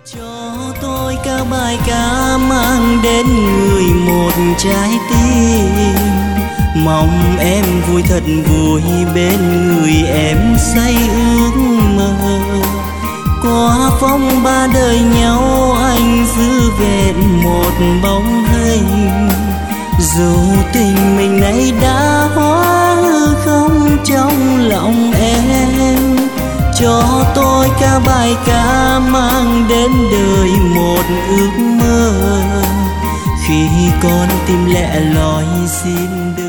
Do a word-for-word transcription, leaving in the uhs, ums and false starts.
Cho tôi ca bài ca mang đến người một trái tim, mong em vui thật vui bên người em say ước mơ. Qua phong ba đời nhau anh giữ vẹn một bóng hình, dù tình mình nay đã hóa không trong lòng em. Cho tôi ca bài ca mang đến đời một ước mơ, khi con tim lẻ loi xin đừng